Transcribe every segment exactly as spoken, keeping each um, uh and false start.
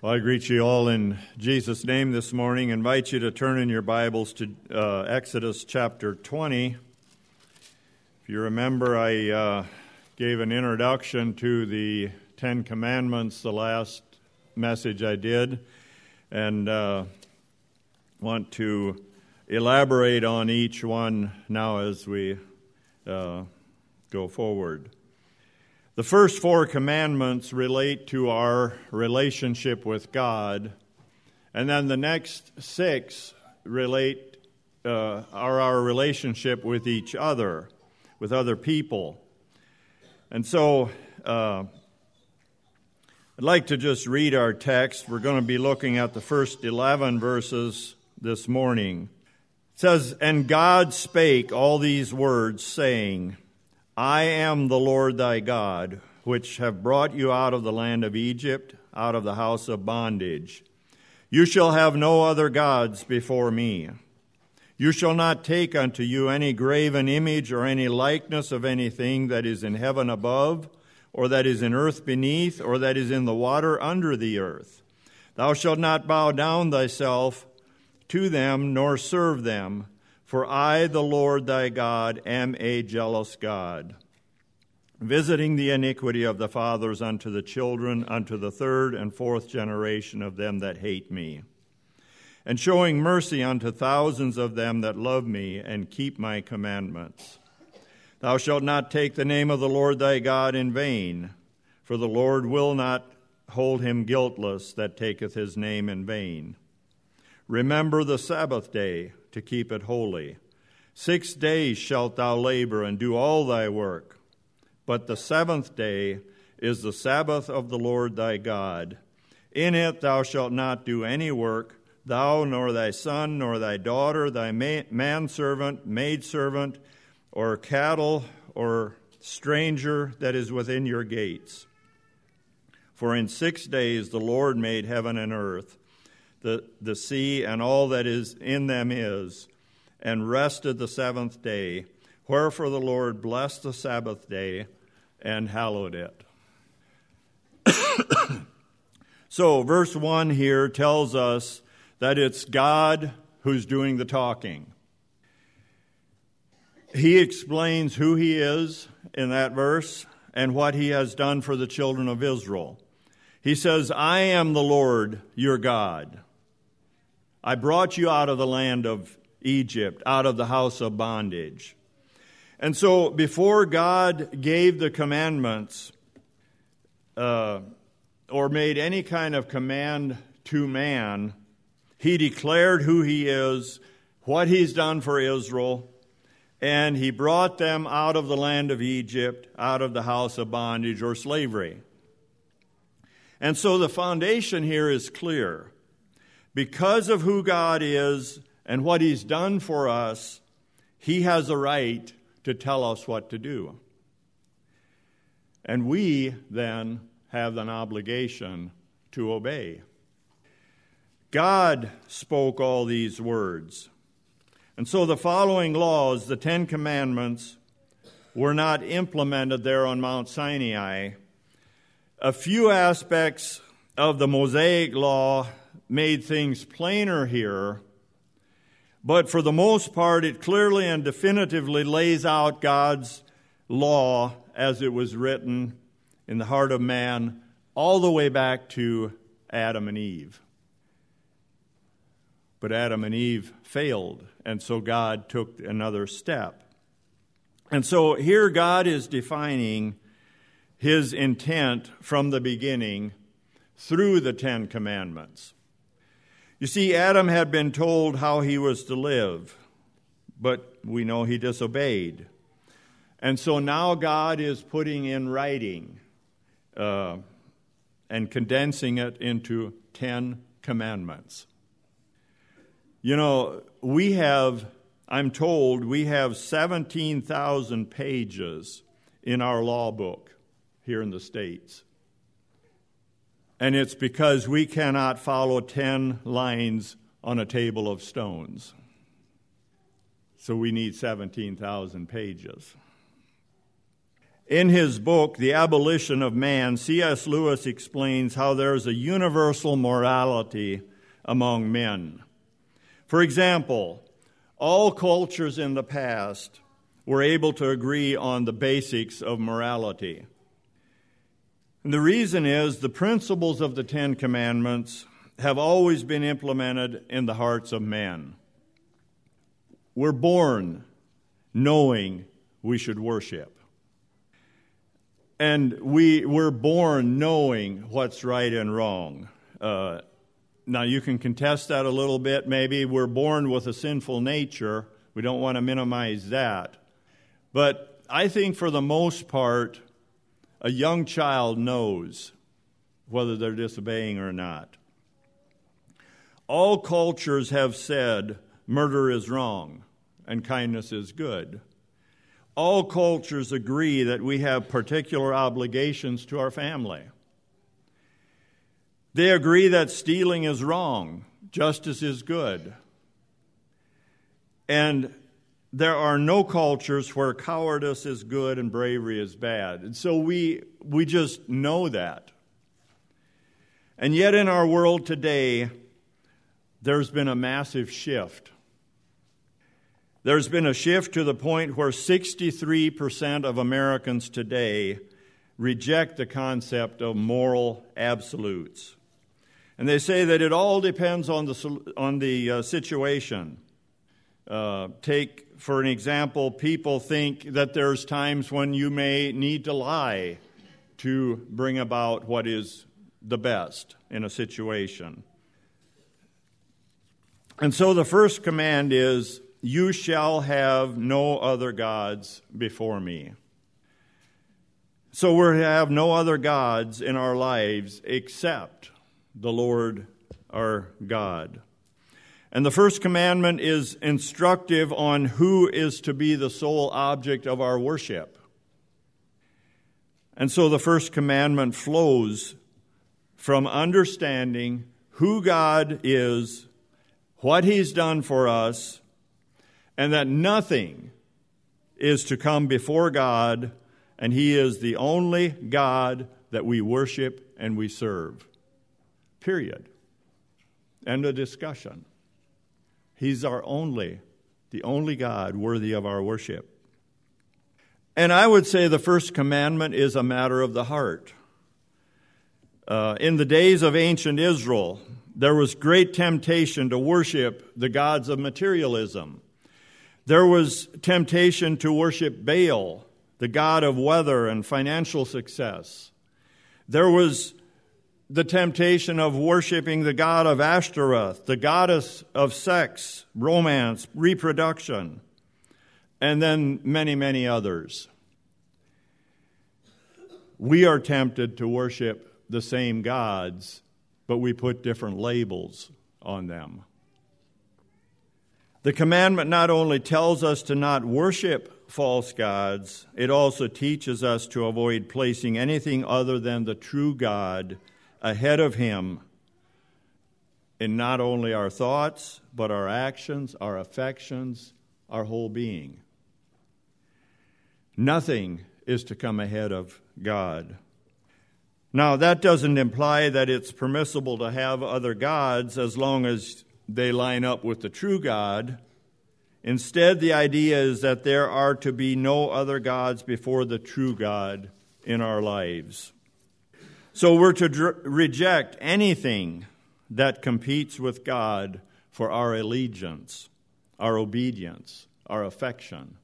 Well, I greet you all in Jesus' name this morning. I invite you to turn in your Bibles to uh, Exodus chapter twenty. If you remember, I uh, gave an introduction to the Ten Commandments the last message I did, and uh, want to elaborate on each one now as we uh, go forward. The first four commandments relate to our relationship with God, and then the next six relate uh, are our relationship with each other, with other people. And so uh, I'd like to just read our text. We're going to be looking at the first eleven verses this morning. It says, "And God spake all these words, saying, I am the Lord thy God, which have brought you out of the land of Egypt, out of the house of bondage. You shall have no other gods before me. You shall not take unto you any graven image or any likeness of anything that is in heaven above, or that is in earth beneath, or that is in the water under the earth. Thou shalt not bow down thyself to them, nor serve them. For I, the Lord thy God, am a jealous God, visiting the iniquity of the fathers unto the children, unto the third and fourth generation of them that hate me, and showing mercy unto thousands of them that love me and keep my commandments. Thou shalt not take the name of the Lord thy God in vain, for the Lord will not hold him guiltless that taketh his name in vain. Remember the Sabbath day, to keep it holy. Six days shalt thou labor and do all thy work. But the seventh day is the Sabbath of the Lord thy God. In it thou shalt not do any work, thou nor thy son, nor thy daughter, thy manservant, maidservant, or cattle, or stranger that is within your gates. For in six days the Lord made heaven and earth, The, the sea and all that is in them is, and rested the seventh day. Wherefore the Lord blessed the Sabbath day and hallowed it." So verse one here tells us that it's God who's doing the talking. He explains who he is in that verse and what he has done for the children of Israel. He says, I am the Lord your God. I brought you out of the land of Egypt, out of the house of bondage. And so before God gave the commandments uh, or made any kind of command to man, he declared who he is, what he's done for Israel, and he brought them out of the land of Egypt, out of the house of bondage or slavery. And so the foundation here is clear. Because of who God is and what he's done for us, he has a right to tell us what to do. And we then have an obligation to obey. God spoke all these words. And so the following laws, the Ten Commandments, were not implemented there on Mount Sinai. A few aspects of the Mosaic law made things plainer here, but for the most part, it clearly and definitively lays out God's law as it was written in the heart of man all the way back to Adam and Eve. But Adam and Eve failed, and so God took another step. And so here God is defining his intent from the beginning through the Ten Commandments. You see, Adam had been told how he was to live, but we know he disobeyed. And so now God is putting in writing uh, and condensing it into Ten Commandments. You know, we have, I'm told, we have seventeen thousand pages in our law book here in the States. And it's because we cannot follow ten lines on a table of stones. So we need seventeen thousand pages. In his book, The Abolition of Man, C S Lewis explains how there is a universal morality among men. For example, all cultures in the past were able to agree on the basics of morality. And the reason is the principles of the Ten Commandments have always been implemented in the hearts of men. We're born knowing we should worship. And we were born knowing what's right and wrong. Uh, now, you can contest that a little bit. Maybe we're born with a sinful nature. We don't want to minimize that. But I think for the most part, a young child knows whether they're disobeying or not. All cultures have said murder is wrong and kindness is good. All cultures agree that we have particular obligations to our family. They agree that stealing is wrong, justice is good. And there are no cultures where cowardice is good and bravery is bad. And so we we just know that. And yet in our world today, there's been a massive shift. There's been a shift to the point where sixty-three percent of Americans today reject the concept of moral absolutes. And they say that it all depends on the, on the uh, situation. Uh, take, for an example, people think that there's times when you may need to lie to bring about what is the best in a situation. And so the first command is, you shall have no other gods before me. So we're to have no other gods in our lives except the Lord our God. And the first commandment is instructive on who is to be the sole object of our worship. And so the first commandment flows from understanding who God is, what He's done for us, and that nothing is to come before God, and He is the only God that we worship and we serve. Period. End of discussion. He's our only, the only God worthy of our worship. And I would say the first commandment is a matter of the heart. Uh, in the days of ancient Israel, there was great temptation to worship the gods of materialism. There was temptation to worship Baal, the god of weather and financial success. There was the temptation of worshiping the god of Ashtoreth, the goddess of sex, romance, reproduction, and then many, many others. We are tempted to worship the same gods, but we put different labels on them. The commandment not only tells us to not worship false gods, it also teaches us to avoid placing anything other than the true God ahead of Him in not only our thoughts, but our actions, our affections, our whole being. Nothing is to come ahead of God. Now, that doesn't imply that it's permissible to have other gods as long as they line up with the true God. Instead, the idea is that there are to be no other gods before the true God in our lives. So we're to dr- reject anything that competes with God for our allegiance, our obedience, our affection.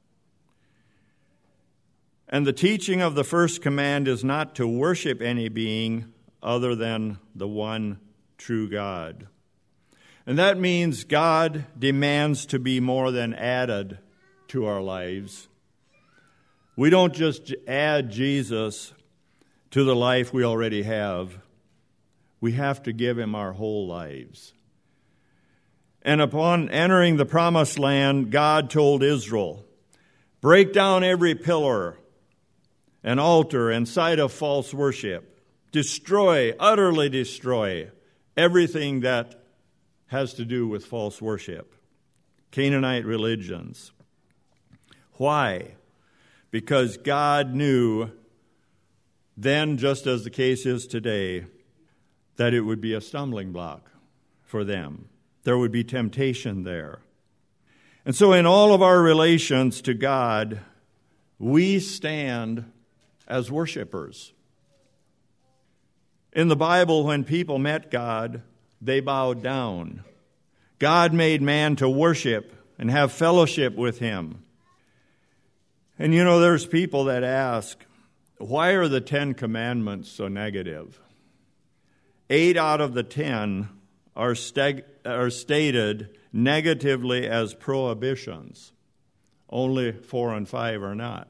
And the teaching of the first command is not to worship any being other than the one true God. And that means God demands to be more than added to our lives. We don't just add Jesus to the life we already have. We have to give Him our whole lives. And upon entering the promised land, God told Israel, break down every pillar and altar and site of false worship. Destroy, utterly destroy everything that has to do with false worship, Canaanite religions. Why? because God knew then, just as the case is today, that it would be a stumbling block for them. There would be temptation there. And so in all of our relations to God, we stand as worshipers. In the Bible, when people met God, they bowed down. God made man to worship and have fellowship with him. And you know, there's people that ask, why are the Ten Commandments so negative? Eight out of the ten are, stag- are stated negatively as prohibitions. Only four and five are not.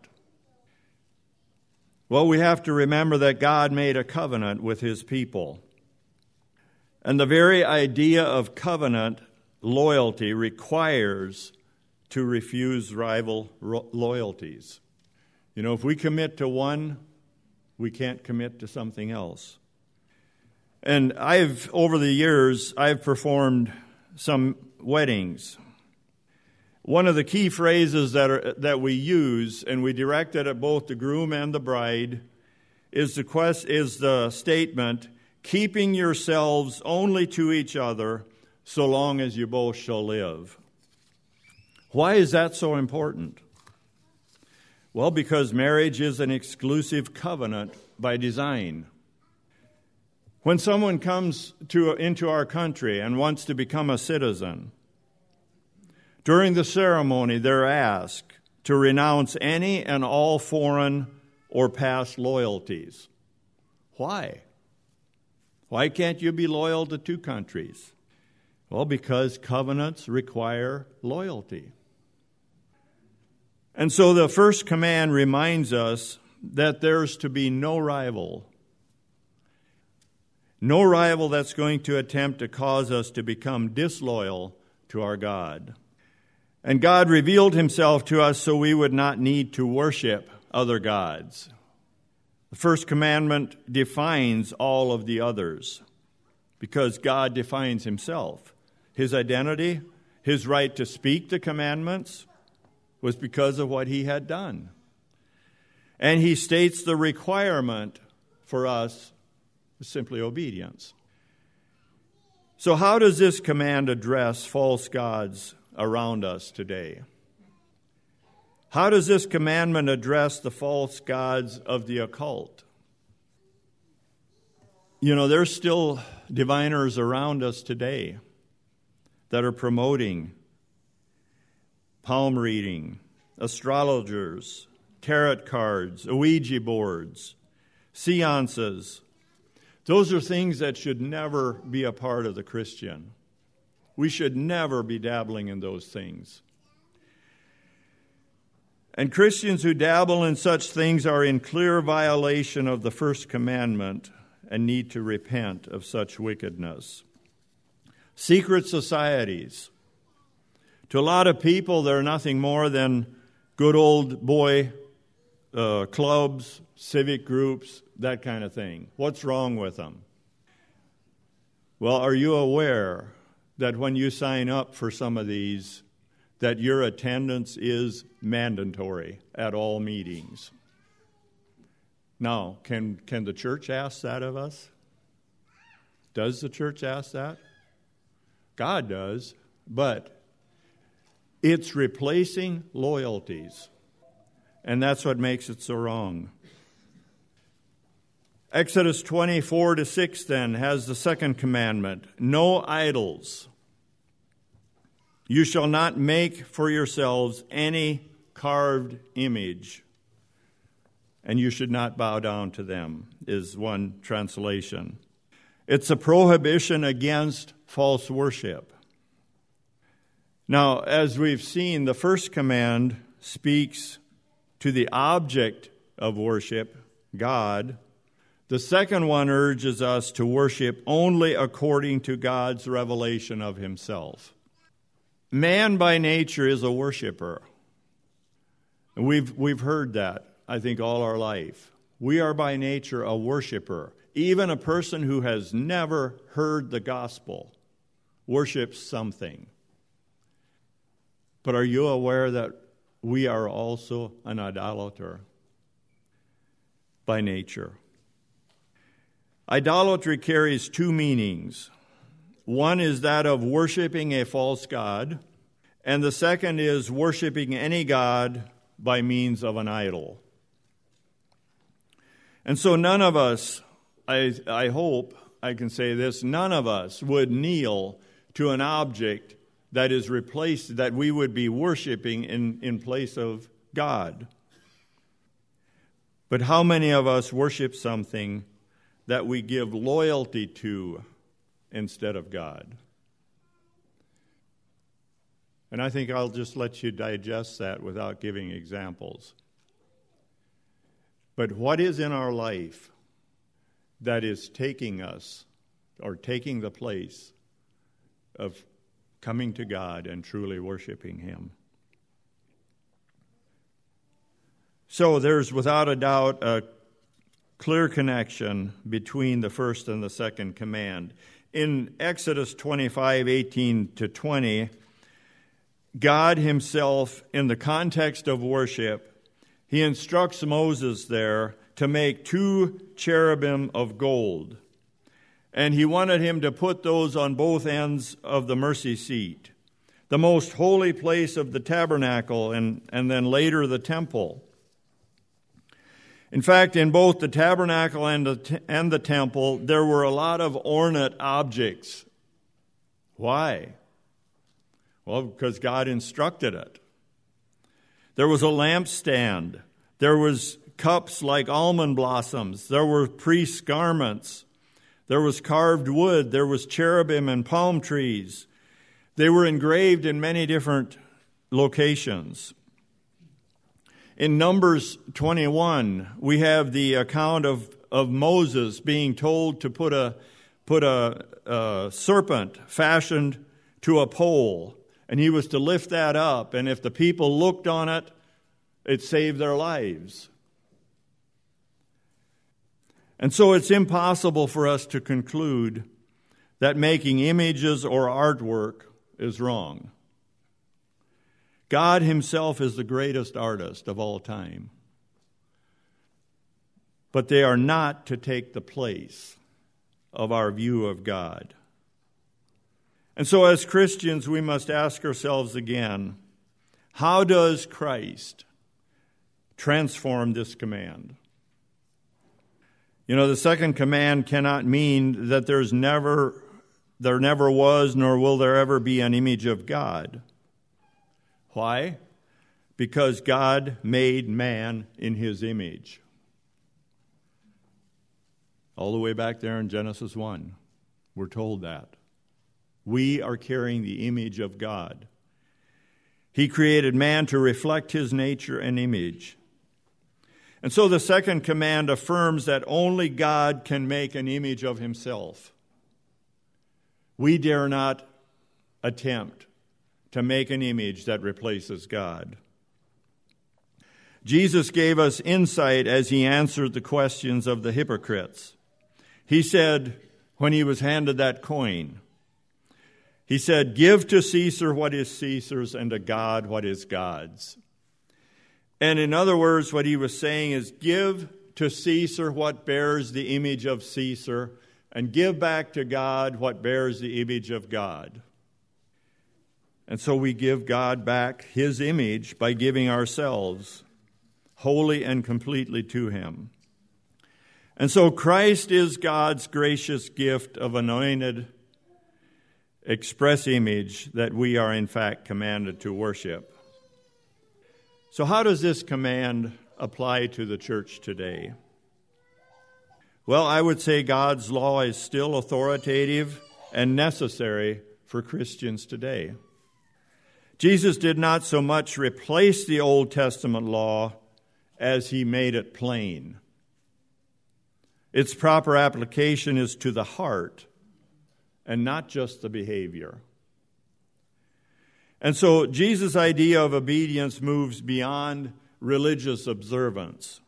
Well, we have to remember that God made a covenant with his people. And the very idea of covenant loyalty requires to refuse rival ro- loyalties. You know, if we commit to one, we can't commit to something else. And I've, over the years, I've performed some weddings. One of the key phrases that are, that we use, and we direct it at both the groom and the bride, is the quest, is the statement, keeping yourselves only to each other so long as you both shall live. Why is that so important? Well, because marriage is an exclusive covenant by design. When someone comes to, into our country and wants to become a citizen, during the ceremony they're asked to renounce any and all foreign or past loyalties. Why? Why can't you be loyal to two countries? Well, because covenants require loyalty. And so the first command reminds us that there's to be no rival. No rival that's going to attempt to cause us to become disloyal to our God. And God revealed himself to us so we would not need to worship other gods. The first commandment defines all of the others because God defines himself. His identity, his right to speak the commandments was because of what he had done. And he states the requirement for us is simply obedience. So how does this command address false gods around us today? How does this commandment address the false gods of the occult? You know, there's still diviners around us today that are promoting palm reading, astrologers, tarot cards, Ouija boards, seances. Those are things that should never be a part of the Christian. We should never be dabbling in those things. And Christians who dabble in such things are in clear violation of the first commandment and need to repent of such wickedness. Secret societies. To a lot of people, they're nothing more than good old boy uh, clubs, civic groups, that kind of thing. What's wrong with them? Well, are you aware that when you sign up for some of these, that your attendance is mandatory at all meetings? Now, can, can the church ask that of us? Does the church ask that? God does, but it's replacing loyalties, and that's what makes it so wrong. Exodus twenty-four to six then has the second commandment, no idols. You shall not make for yourselves any carved image, and you should not bow down to them, is one translation. It's a prohibition against false worship. Now, as we've seen, the first command speaks to the object of worship, God. The second one urges us to worship only according to God's revelation of himself. Man by nature is a worshiper. And we've, we've heard that, I think, all our life. We are by nature a worshiper. Even a person who has never heard the gospel worships something. But are you aware that we are also an idolater by nature. Idolatry carries two meanings. One is that of worshiping a false god, and the second is worshiping any god by means of an idol. And so none of us, I, I hope I can say this, none of us would kneel to an object that is replaced, that we would be worshiping in, in place of God. But how many of us worship something that we give loyalty to instead of God? And I think I'll just let you digest that without giving examples. But what is in our life that is taking us or taking the place of coming to God and truly worshiping Him? So there's without a doubt a clear connection between the first and the second command. In Exodus twenty-five, eighteen to twenty, God Himself, in the context of worship, He instructs Moses there to make two cherubim of gold. And He wanted him to put those on both ends of the mercy seat, the most holy place of the tabernacle, and, and then later the temple. In fact, in both the tabernacle and the, and the temple, there were a lot of ornate objects. Why? Well, because God instructed it. There was a lampstand. There was cups like almond blossoms. There were priests' garments. There was carved wood. There was cherubim and palm trees. They were engraved in many different locations. In Numbers twenty-one, we have the account of, of Moses being told to put a put a, a serpent fashioned to a pole, and he was to lift that up, and if the people looked on it, it saved their lives. And so it's impossible for us to conclude that making images or artwork is wrong. God Himself is the greatest artist of all time. But they are not to take the place of our view of God. And so as Christians, we must ask ourselves again, how does Christ transform this command? You know, the second command cannot mean that there's never, there never was, nor will there ever be an image of God. Why? Because God made man in His image. All the way back there in Genesis one, we're told that. We are carrying the image of God. He created man to reflect His nature and image. And so the second command affirms that only God can make an image of Himself. We dare not attempt to make an image that replaces God. Jesus gave us insight as He answered the questions of the hypocrites. He said, when He was handed that coin, He said, "Give to Caesar what is Caesar's and to God what is God's." And in other words, what He was saying is, give to Caesar what bears the image of Caesar, and give back to God what bears the image of God. And so we give God back His image by giving ourselves wholly and completely to Him. And so Christ is God's gracious gift of anointed express image that we are in fact commanded to worship. So how does this command apply to the church today? Well, I would say God's law is still authoritative and necessary for Christians today. Jesus did not so much replace the Old Testament law as He made it plain. Its proper application is to the heart and not just the behavior. And so Jesus' idea of obedience moves beyond religious observance,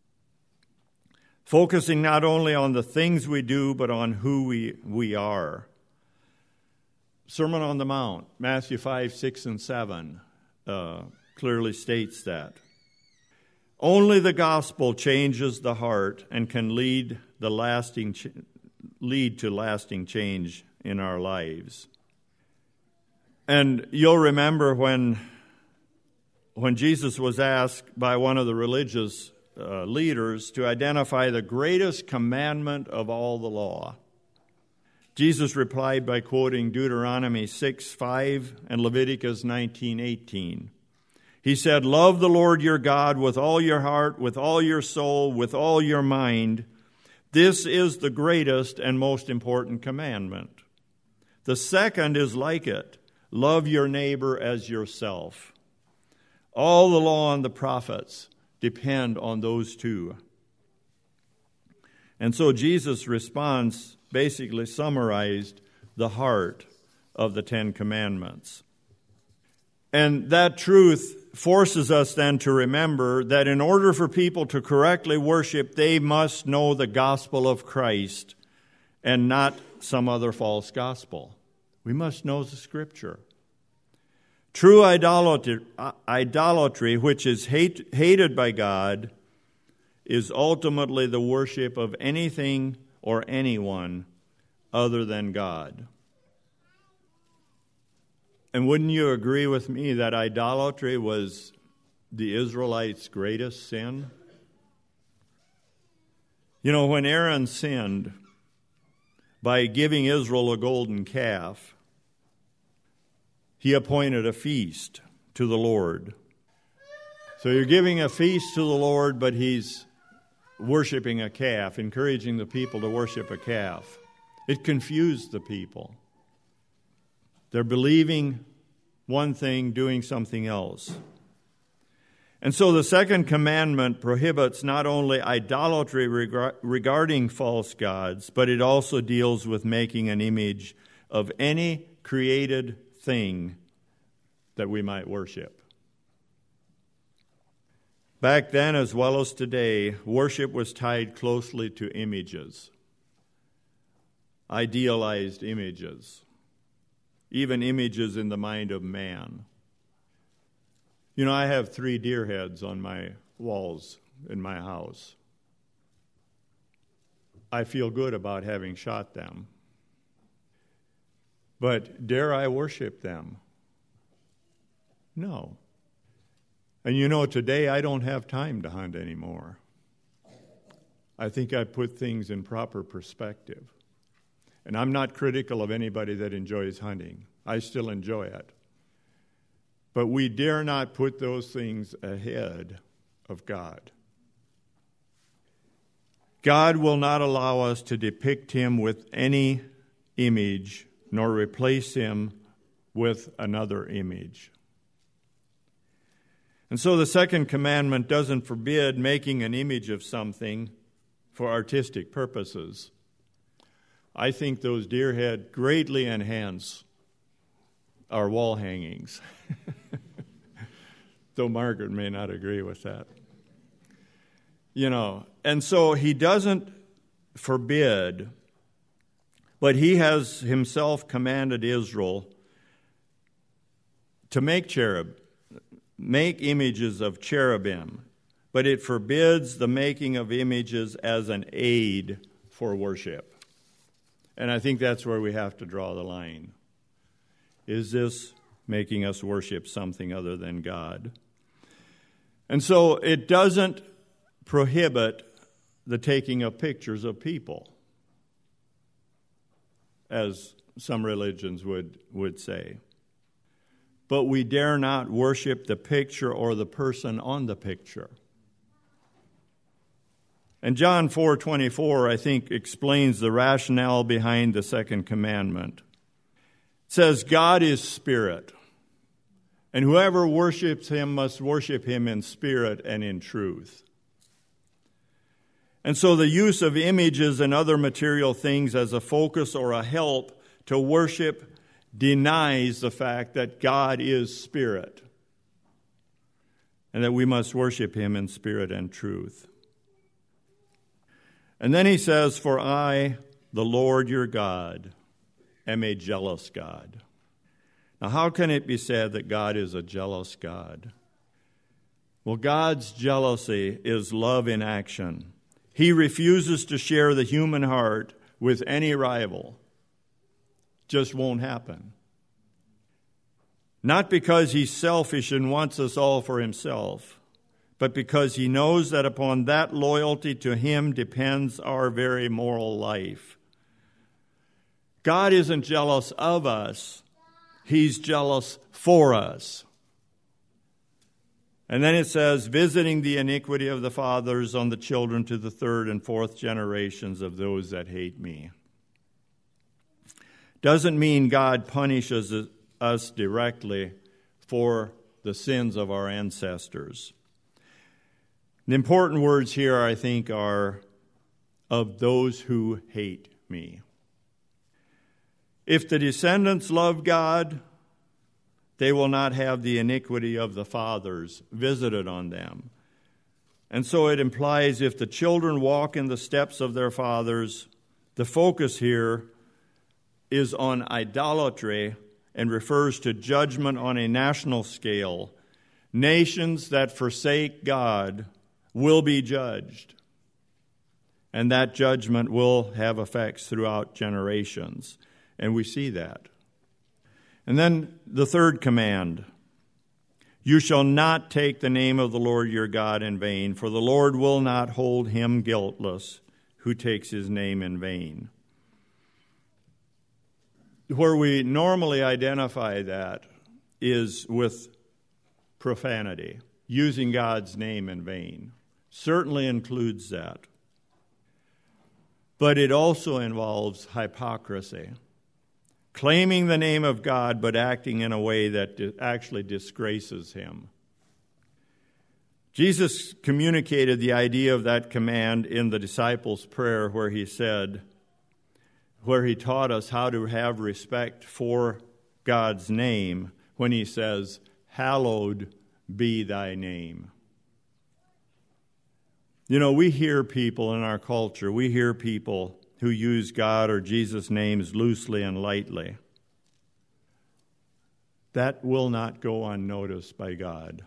focusing not only on the things we do, but on who we, we are. Sermon on the Mount, Matthew five, six, and seven, uh, clearly states that. Only the gospel changes the heart and can lead the lasting ch- lead to lasting change in our lives. And you'll remember when when Jesus was asked by one of the religious uh, leaders to identify the greatest commandment of all the law, Jesus replied by quoting Deuteronomy six five and Leviticus nineteen eighteen. He said, "Love the Lord your God with all your heart, with all your soul, with all your mind. This is the greatest and most important commandment. The second is like it. Love your neighbor as yourself." All the law and the prophets depend on those two. And so Jesus' response basically summarized the heart of the Ten Commandments. And that truth forces us then to remember that in order for people to correctly worship, they must know the gospel of Christ and not some other false gospel. We must know the Scripture. True idolatry, idolatry which is hate, hated by God, is ultimately the worship of anything or anyone other than God. And wouldn't you agree with me that idolatry was the Israelites' greatest sin? You know, when Aaron sinned by giving Israel a golden calf, he appointed a feast to the Lord. So you're giving a feast to the Lord, but he's worshiping a calf, encouraging the people to worship a calf. It confused the people. They're believing one thing, doing something else. And so the second commandment prohibits not only idolatry reg- regarding false gods, but it also deals with making an image of any created thing that we might worship. Back then, as well as today, worship was tied closely to images, idealized images, even images in the mind of man. You know, I have three deer heads on my walls in my house. I feel good about having shot them. But dare I worship them? No. And you know, today I don't have time to hunt anymore. I think I put things in proper perspective. And I'm not critical of anybody that enjoys hunting. I still enjoy it. But we dare not put those things ahead of God. God will not allow us to depict him with any image, nor replace him with another image. And so the second commandment doesn't forbid making an image of something for artistic purposes. I think those deer head greatly enhance our wall hangings. Though Margaret may not agree with that. You know, and so he doesn't forbid, but he has himself commanded Israel to make cherub, make images of cherubim, but it forbids the making of images as an aid for worship. And I think that's where we have to draw the line. Is this making us worship something other than God? And so it doesn't prohibit the taking of pictures of people, as some religions would, would say. But we dare not worship the picture or the person on the picture. And John four twenty-four, I think, explains the rationale behind the second commandment. It says, God is spirit, and whoever worships him must worship him in spirit and in truth. And so the use of images and other material things as a focus or a help to worship denies the fact that God is spirit and that we must worship him in spirit and truth. And then he says, for I, the Lord your God, am a jealous God. Now, how can it be said that God is a jealous God? Well, God's jealousy is love in action. He refuses to share the human heart with any rival. Just won't happen. Not because he's selfish and wants us all for himself, but because he knows that upon that loyalty to him depends our very moral life. God isn't jealous of us. He's jealous for us. And then it says, visiting the iniquity of the fathers on the children to the third and fourth generations of those that hate me. Doesn't mean God punishes us directly for the sins of our ancestors. The important words here, I think, are of those who hate me. If the descendants love God, they will not have the iniquity of the fathers visited on them. And so it implies if the children walk in the steps of their fathers, the focus here is on idolatry and refers to judgment on a national scale. Nations that forsake God will be judged, and that judgment will have effects throughout generations, and we see that. And then the third command, you shall not take the name of the Lord your God in vain, for the Lord will not hold him guiltless who takes his name in vain. Where we normally identify that is with profanity, using God's name in vain. Certainly includes that. But it also involves hypocrisy. Claiming the name of God, but acting in a way that actually disgraces him. Jesus communicated the idea of that command in the disciples' prayer where he said, where he taught us how to have respect for God's name when he says, hallowed be thy name. You know, we hear people in our culture, we hear people who use God or Jesus' names loosely and lightly. That will not go unnoticed by God.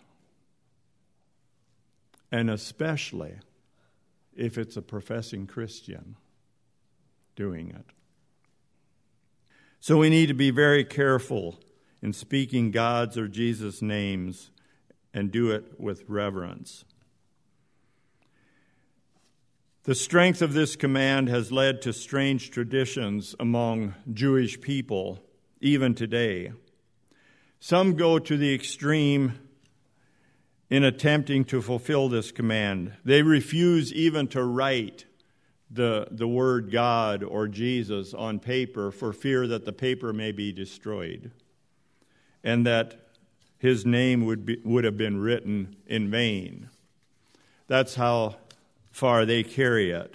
And especially if it's a professing Christian doing it. So we need to be very careful in speaking God's or Jesus' names and do it with reverence. The strength of this command has led to strange traditions among Jewish people, even today. Some go to the extreme in attempting to fulfill this command. They refuse even to write the, the word God or Jesus on paper for fear that the paper may be destroyed and that his name would be, would have been written in vain. That's how far they carry it.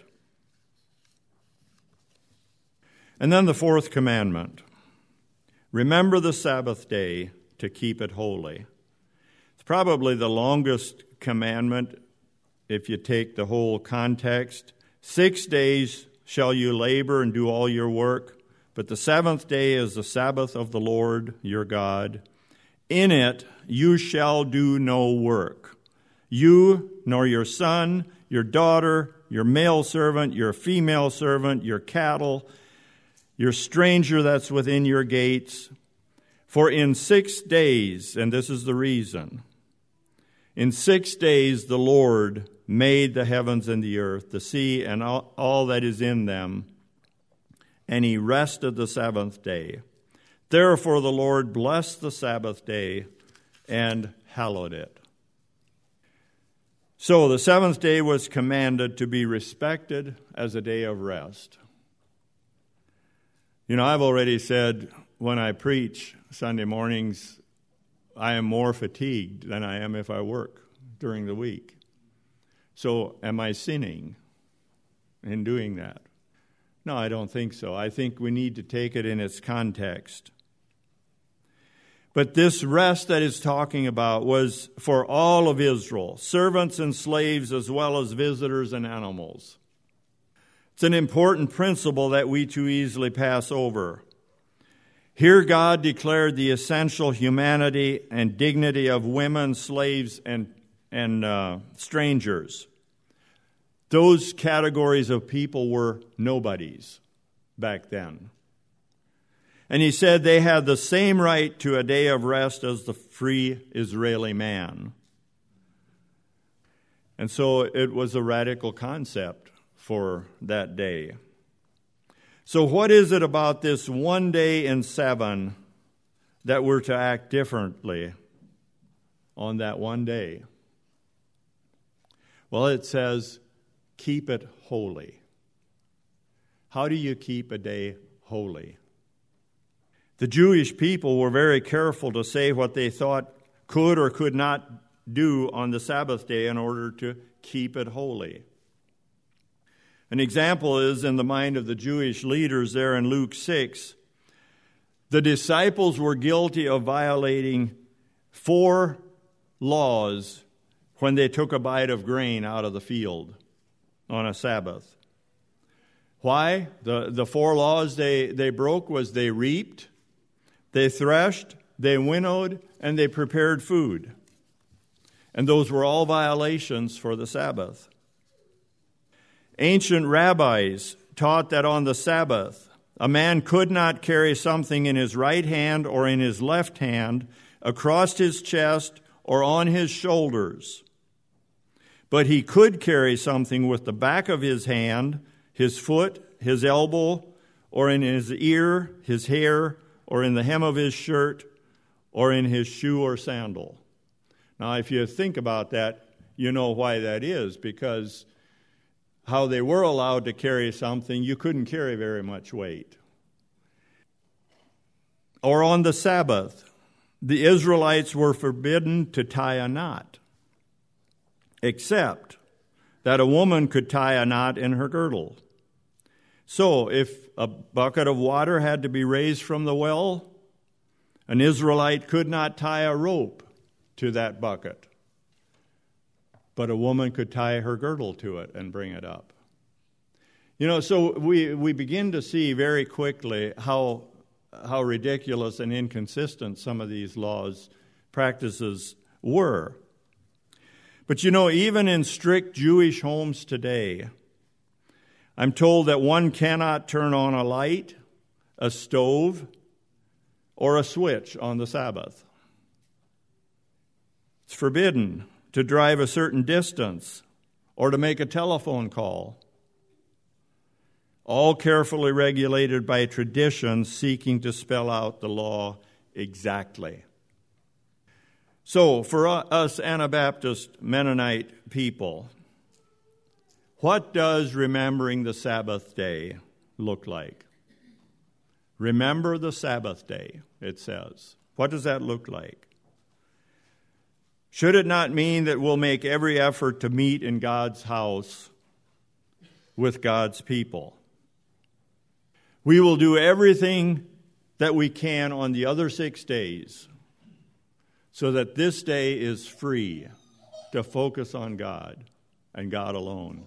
And then the fourth commandment. Remember the Sabbath day to keep it holy. It's probably the longest commandment if you take the whole context. Six days shall you labor and do all your work, but the seventh day is the Sabbath of the Lord your God. In it you shall do no work, you nor your son, your daughter, your male servant, your female servant, your cattle, your stranger that's within your gates. For in six days, and this is the reason, in six days the Lord made the heavens and the earth, the sea and all, all that is in them, and he rested the seventh day. Therefore the Lord blessed the Sabbath day and hallowed it. So the seventh day was commanded to be respected as a day of rest. You know, I've already said when I preach Sunday mornings, I am more fatigued than I am if I work during the week. So am I sinning in doing that? No, I don't think so. I think we need to take it in its context. But this rest that it's talking about was for all of Israel, servants and slaves as well as visitors and animals. It's an important principle that we too easily pass over. Here God declared the essential humanity and dignity of women, slaves, and and uh, strangers. Those categories of people were nobodies back then. And he said they had the same right to a day of rest as the free Israeli man. And so it was a radical concept for that day. So what is it about this one day in seven that we're to act differently on that one day? Well, it says, keep it holy. How do you keep a day holy? The Jewish people were very careful to say what they thought could or could not do on the Sabbath day in order to keep it holy. An example is in the mind of the Jewish leaders there in Luke six. The disciples were guilty of violating four laws when they took a bite of grain out of the field on a Sabbath. Why? The, the four laws they, they broke was they reaped, they threshed, they winnowed, and they prepared food. And those were all violations for the Sabbath. Ancient rabbis taught that on the Sabbath, a man could not carry something in his right hand or in his left hand, across his chest or on his shoulders. But he could carry something with the back of his hand, his foot, his elbow, or in his ear, his hair, or in the hem of his shirt, or in his shoe or sandal. Now, if you think about that, you know why that is, because how they were allowed to carry something, you couldn't carry very much weight. Or on the Sabbath, the Israelites were forbidden to tie a knot, except that a woman could tie a knot in her girdle. So, if a bucket of water had to be raised from the well, an Israelite could not tie a rope to that bucket, but a woman could tie her girdle to it and bring it up. You know, so we, we begin to see very quickly how, how ridiculous and inconsistent some of these laws, practices were. But you know, even in strict Jewish homes today, I'm told that one cannot turn on a light, a stove, or a switch on the Sabbath. It's forbidden to drive a certain distance or to make a telephone call. All carefully regulated by tradition seeking to spell out the law exactly. So, for us Anabaptist Mennonite people, what does remembering the Sabbath day look like? Remember the Sabbath day, it says. What does that look like? Should it not mean that we'll make every effort to meet in God's house with God's people? We will do everything that we can on the other six days so that this day is free to focus on God and God alone.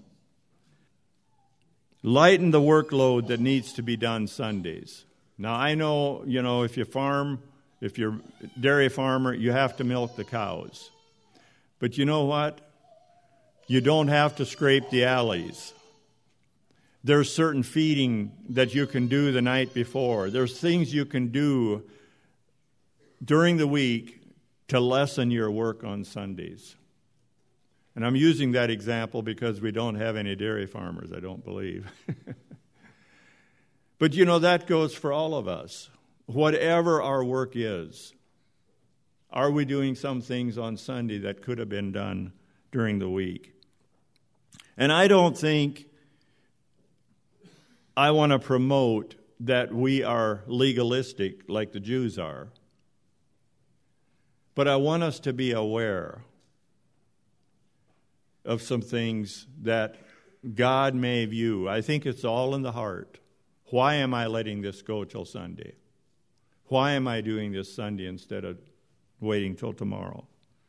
Lighten the workload that needs to be done Sundays. Now, I know, you know, if you farm, if you're a dairy farmer, you have to milk the cows. But you know what? You don't have to scrape the alleys. There's certain feeding that you can do the night before. There's things you can do during the week to lessen your work on Sundays. And I'm using that example because we don't have any dairy farmers, I don't believe. But you know, that goes for all of us. Whatever our work is, are we doing some things on Sunday that could have been done during the week? And I don't think I want to promote that we are legalistic like the Jews are. But I want us to be aware of some things that God may view. I think it's all in the heart. Why am I letting this go till Sunday? Why am I doing this Sunday instead of waiting till tomorrow?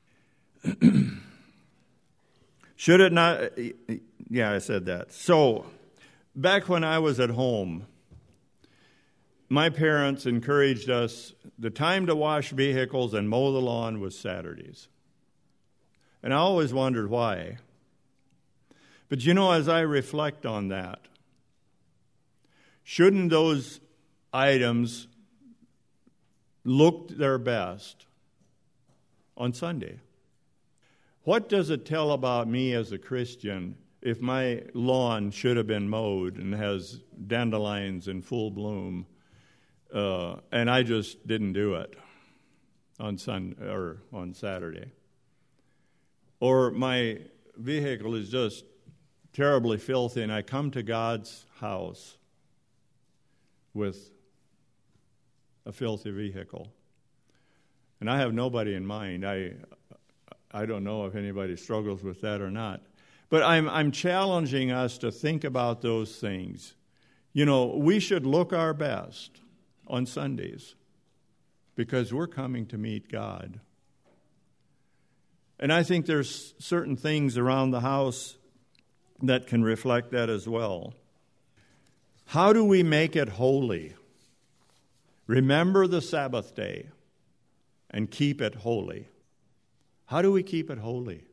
Should it not? Yeah, I said that. So, back when I was at home, my parents encouraged us, the time to wash vehicles and mow the lawn was Saturdays. And I always wondered why. But you know, as I reflect on that, shouldn't those items look their best on Sunday? What does it tell about me as a Christian if my lawn should have been mowed and has dandelions in full bloom, uh, and I just didn't do it on Sun or on Saturday? Or my vehicle is just terribly filthy, and I come to God's house with a filthy vehicle. And I have nobody in mind. I I don't know if anybody struggles with that or not. But I'm I'm challenging us to think about those things. You know, we should look our best on Sundays because we're coming to meet God. And I think there's certain things around the house that can reflect that as well. How do we make it holy? Remember the Sabbath day and keep it holy. How do we keep it holy?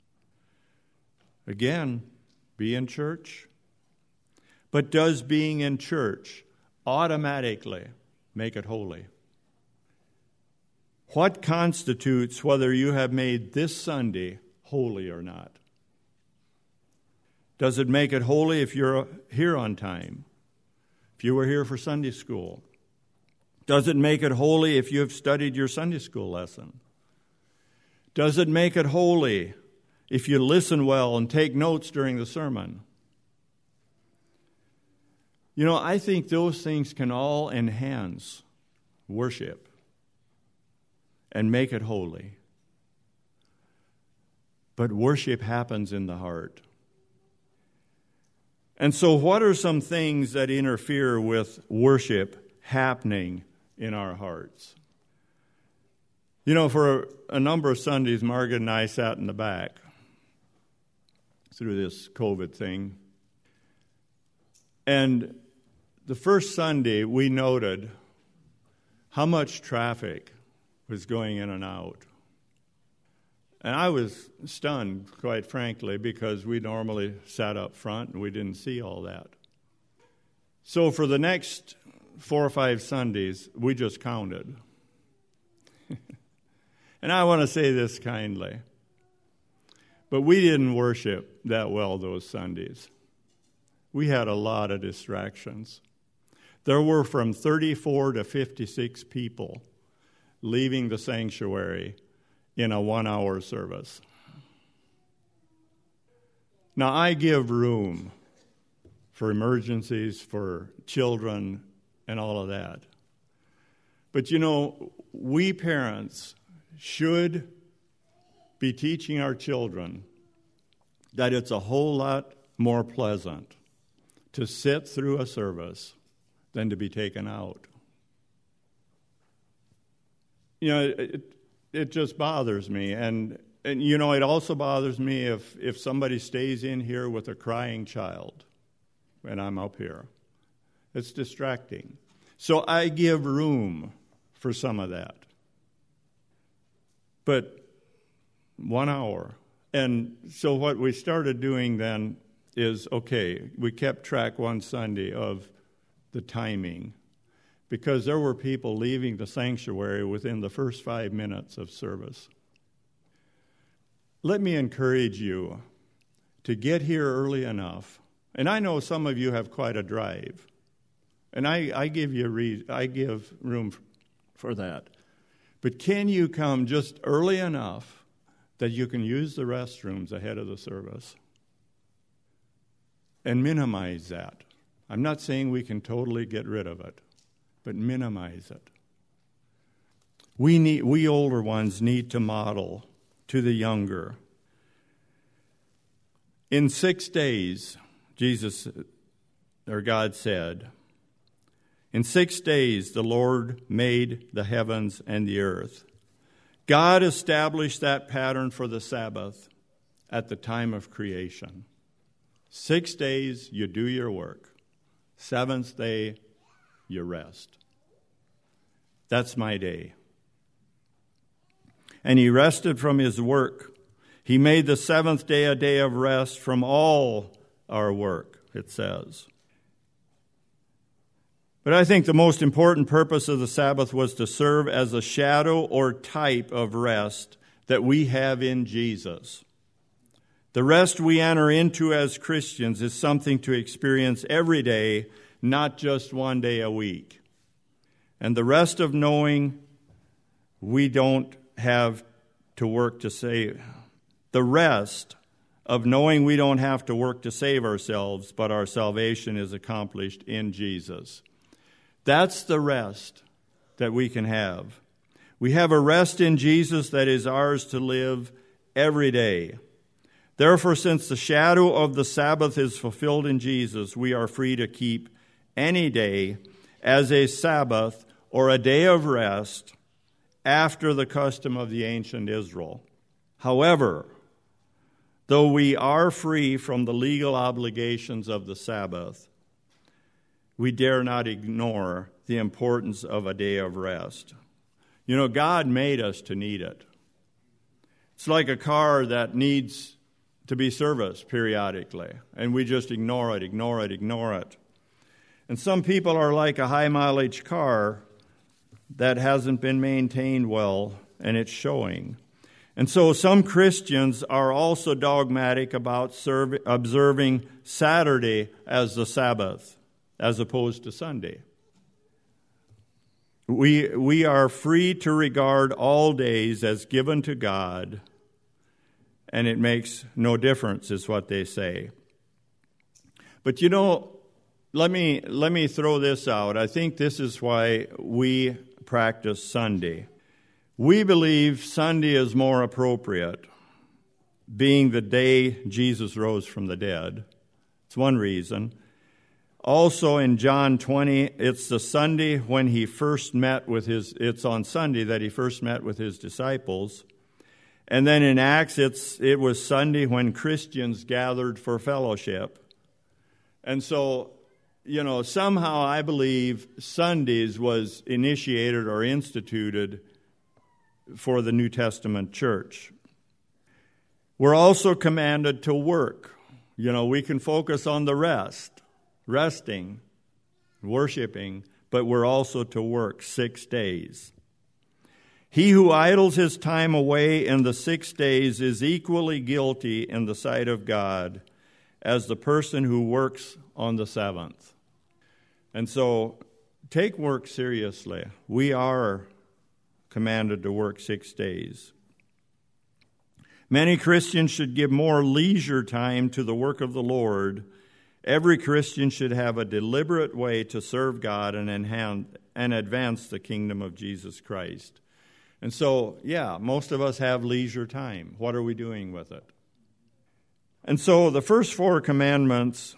Again, be in church. But does being in church automatically make it holy? What constitutes whether you have made this Sunday holy or not? Does it make it holy if you're here on time? If you were here for Sunday school? Does it make it holy if you have studied your Sunday school lesson? Does it make it holy if you listen well and take notes during the sermon? You know, I think those things can all enhance worship and make it holy. But worship happens in the heart. And so what are some things that interfere with worship happening in our hearts? You know, for a number of Sundays, Margaret and I sat in the back through this COVID thing. And the first Sunday, we noted how much traffic was going in and out. And I was stunned, quite frankly, because we normally sat up front and we didn't see all that. So for the next four or five Sundays, we just counted. And I want to say this kindly, but we didn't worship that well those Sundays. We had a lot of distractions. There were from thirty-four to fifty-six people leaving the sanctuary in a one-hour service. Now, I give room for emergencies, for children, and all of that. But, you know, we parents should be teaching our children that it's a whole lot more pleasant to sit through a service than to be taken out. You know, it, it just bothers me. And, and, you know, it also bothers me if, if somebody stays in here with a crying child and I'm up here. It's distracting. So I give room for some of that. But one hour. And so what we started doing then is, okay, we kept track one Sunday of the timing, because there were people leaving the sanctuary within the first five minutes of service. Let me encourage you to get here early enough. And I know some of you have quite a drive, and I, I give you re- I give room for that. But can you come just early enough that you can use the restrooms ahead of the service? And minimize that. I'm not saying we can totally get rid of it, but minimize it. We need, we older ones need to model to the younger. In six days, Jesus or God said, in six days the Lord made the heavens and the earth. God established that pattern for the Sabbath at the time of creation. Six days you do your work. Seventh day you rest. That's my day. And he rested from his work. He made the seventh day a day of rest from all our work, it says. But I think the most important purpose of the Sabbath was to serve as a shadow or type of rest that we have in Jesus. The rest we enter into as Christians is something to experience every day, not just one day a week. And the rest of knowing we don't have to work to save, the rest of knowing we don't have to work to save ourselves, but our salvation is accomplished in Jesus. That's the rest that we can have. We have a rest in Jesus that is ours to live every day. Therefore, since the shadow of the Sabbath is fulfilled in Jesus, we are free to keep any day as a Sabbath or a day of rest after the custom of the ancient Israel. However, though we are free from the legal obligations of the Sabbath, we dare not ignore the importance of a day of rest. You know, God made us to need it. It's like a car that needs to be serviced periodically, and we just ignore it, ignore it, ignore it. And some people are like a high-mileage car that hasn't been maintained well, and it's showing. And so some Christians are also dogmatic about serve, observing Saturday as the Sabbath, as opposed to Sunday. We, we are free to regard all days as given to God, and it makes no difference, is what they say. But you know, let me let me throw this out. I think this is why we practice Sunday. We believe Sunday is more appropriate, being the day Jesus rose from the dead. It's one reason. Also in John twenty, it's the Sunday when he first met with his, it's on Sunday that he first met with his disciples. And then in Acts, it's it was Sunday when Christians gathered for fellowship. And so, you know, somehow I believe Sundays was initiated or instituted for the New Testament church. We're also commanded to work. You know, we can focus on the rest, resting, worshiping, but we're also to work six days. He who idles his time away in the six days is equally guilty in the sight of God as the person who works on the seventh. And so, take work seriously. We are commanded to work six days. Many Christians should give more leisure time to the work of the Lord. Every Christian should have a deliberate way to serve God and enhance and advance the kingdom of Jesus Christ. And so, yeah, most of us have leisure time. What are we doing with it? And so the first four commandments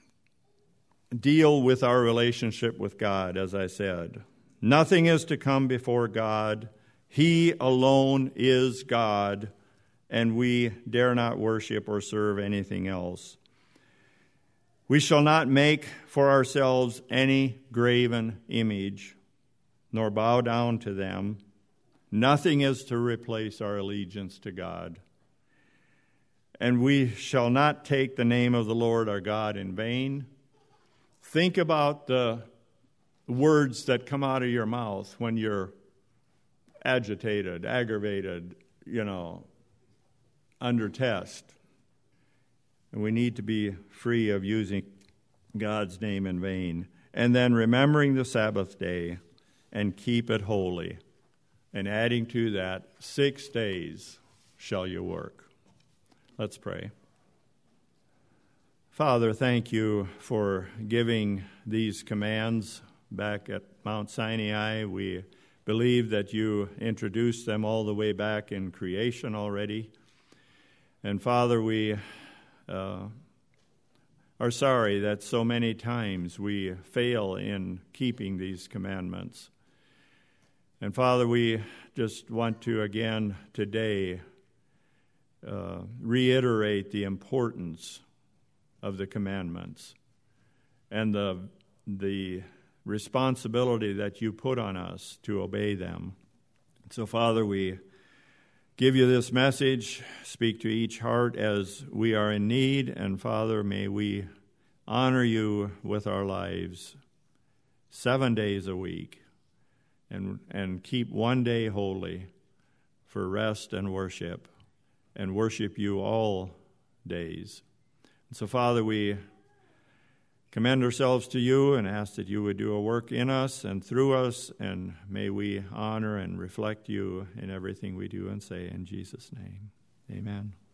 deal with our relationship with God, as I said. Nothing is to come before God. He alone is God, and we dare not worship or serve anything else. We shall not make for ourselves any graven image, nor bow down to them. Nothing is to replace our allegiance to God. And we shall not take the name of the Lord our God in vain. Think about the words that come out of your mouth when you're agitated, aggravated, you know, under test. And we need to be free of using God's name in vain. And then remembering the Sabbath day and keep it holy. And adding to that, six days shall you work. Let's pray. Father, thank you for giving these commands back at Mount Sinai. We believe that you introduced them all the way back in creation already. And Father, we uh, are sorry that so many times we fail in keeping these commandments. And Father, we just want to again today uh, reiterate the importance of the commandments and the the responsibility that you put on us to obey them. So Father, we give you this message. Speak to each heart as we are in need. And Father, may we honor you with our lives seven days a week and, and keep one day holy for rest and worship and worship you all days. And so, Father, we commend ourselves to you and ask that you would do a work in us and through us, and may we honor and reflect you in everything we do and say. In Jesus' name, amen.